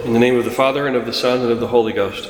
In the name of the Father, and of the Son, and of the Holy Ghost.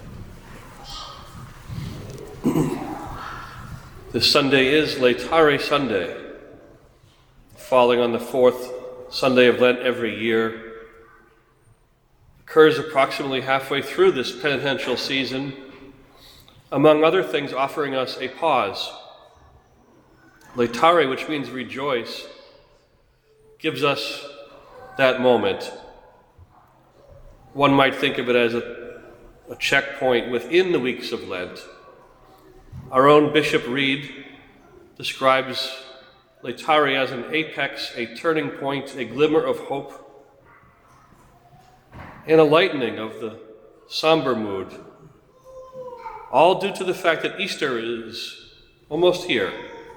This Sunday is Laetare Sunday, falling on the fourth Sunday of Lent every year. Occurs approximately halfway through this penitential season, among other things offering us a pause. Laetare, which means rejoice, gives us that moment. One might think of it as a checkpoint within the weeks of Lent. Our own Bishop Reed describes Laetare as an apex, a turning point, a glimmer of hope, and a lightening of the somber mood, all due to the fact that Easter is almost here.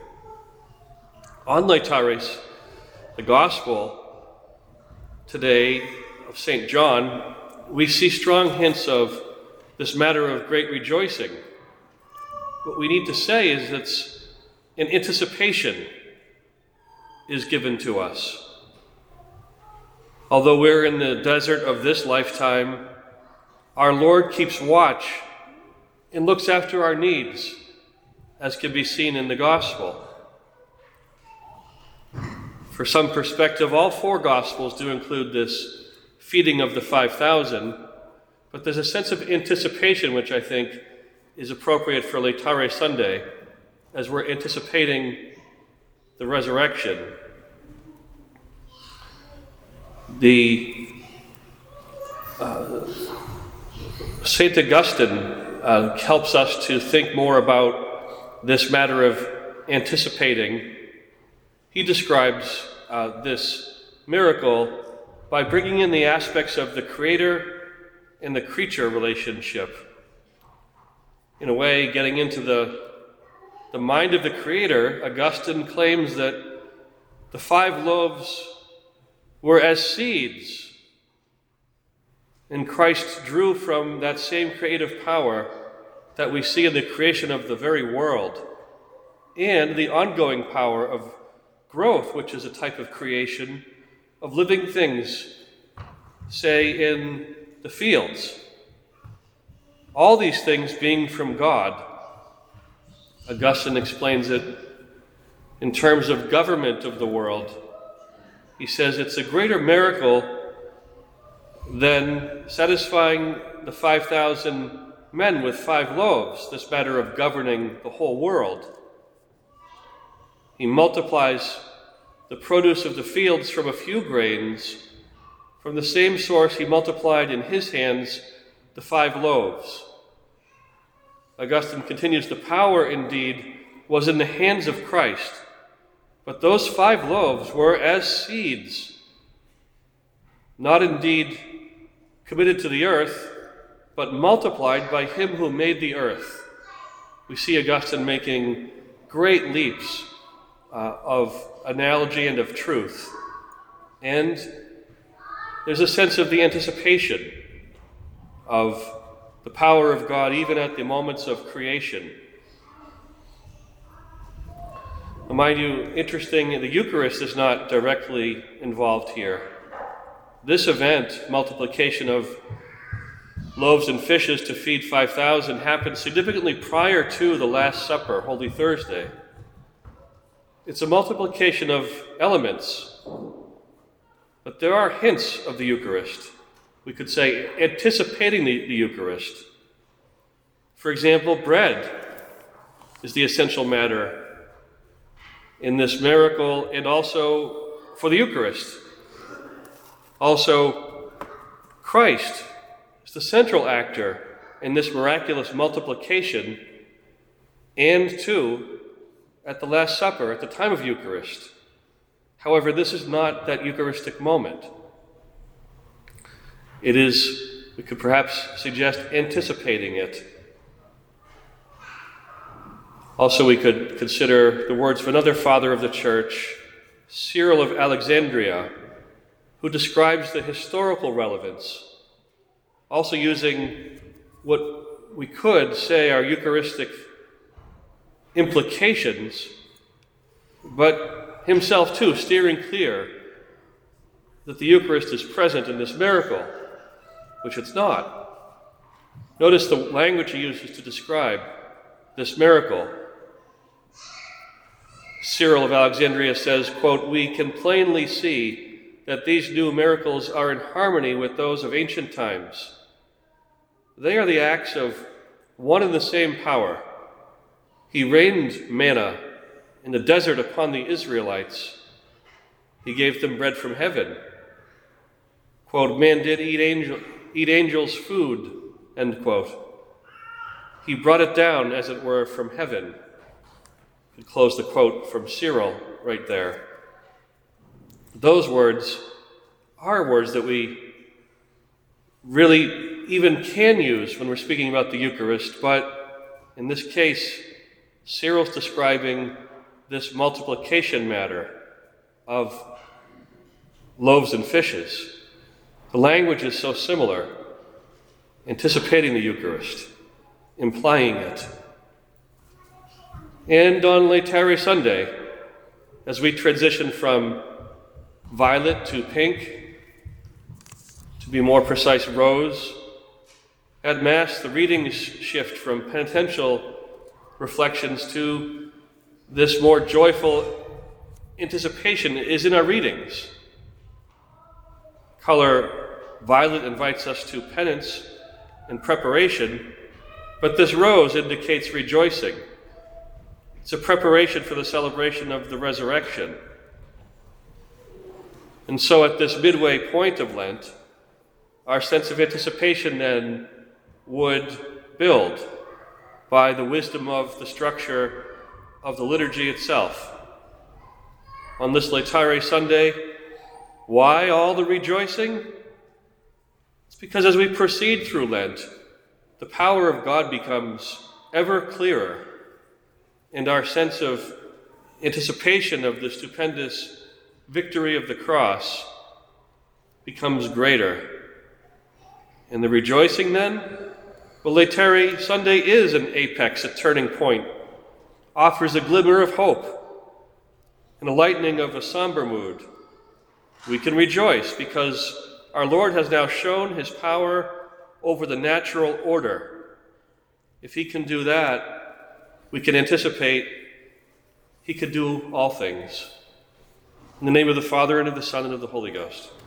On Laetares, the Gospel today of St. John, we see strong hints of this matter of great rejoicing. What we need to say is that an anticipation is given to us. Although we're in the desert of this lifetime, our Lord keeps watch and looks after our needs, as can be seen in the Gospel. For some perspective, all four Gospels do include this feeding of the 5,000, but there's a sense of anticipation which I think is appropriate for Laetare Sunday, as we're anticipating the resurrection. St. Augustine helps us to think more about this matter of anticipating. He describes this miracle by bringing in the aspects of the creator and the creature relationship. In a way, getting into the mind of the creator, Augustine claims that the 5 loaves were as seeds, and Christ drew from that same creative power that we see in the creation of the very world, and the ongoing power of growth, which is a type of creation of living things, say in the fields. All these things being from God. Augustine explains it in terms of government of the world. He says it's a greater miracle than satisfying the 5,000 men with 5 loaves, this matter of governing the whole world. He multiplies the produce of the fields from a few grains. From the same source, he multiplied in his hands the 5 loaves. Augustine continues, the power indeed was in the hands of Christ, but those 5 loaves were as seeds, not indeed committed to the earth, but multiplied by him who made the earth. We see Augustine making great leaps of analogy and of truth. And there's a sense of the anticipation of the power of God even at the moments of creation. Now, mind you, interesting, the Eucharist is not directly involved here. This event, multiplication of loaves and fishes to feed 5,000, happened significantly prior to the Last Supper, Holy Thursday. It's a multiplication of elements, but there are hints of the Eucharist. We could say anticipating the Eucharist. For example, bread is the essential matter in this miracle and also for the Eucharist. Also, Christ is the central actor in this miraculous multiplication, and too, at the Last Supper, at the time of Eucharist. However, this is not that Eucharistic moment. It is, we could perhaps suggest, anticipating it. Also, we could consider the words of another father of the Church, Cyril of Alexandria, who describes the historical relevance, also using what we could say are Eucharistic implications, but himself too steering clear that the Eucharist is present in this miracle. which it's not. Notice the language he uses to describe this miracle. Cyril of Alexandria says, quote, "We can plainly see that these new miracles are in harmony with those of ancient times. They are the acts of one and the same power. He rained manna in the desert upon the Israelites. He gave them bread from heaven. Quote, man did eat angels' food, end quote. He brought it down, as it were, from heaven." You could close the quote from Cyril right there. Those words are words that we really even can use when we're speaking about the Eucharist, but in this case, Cyril's describing this multiplication matter of loaves and fishes. The language is so similar, anticipating the Eucharist, implying it. And on Laetare Sunday, as we transition from violet to pink, to be more precise, rose, at Mass, the readings shift from penitential reflections to this more joyful anticipation is in our readings. Color violet invites us to penance and preparation, but this rose indicates rejoicing. It's a preparation for the celebration of the resurrection. And so at this midway point of Lent, our sense of anticipation then would build by the wisdom of the structure of the liturgy itself. On this Laetare Sunday, why all the rejoicing? It's because as we proceed through Lent, the power of God becomes ever clearer, and our sense of anticipation of the stupendous victory of the cross becomes greater. And the rejoicing then? Well, Laetare Sunday is an apex, a turning point, offers a glimmer of hope and a lightening of a somber mood. We can rejoice because our Lord has now shown his power over the natural order. If he can do that, we can anticipate he could do all things. In the name of the Father, and of the Son, and of the Holy Ghost.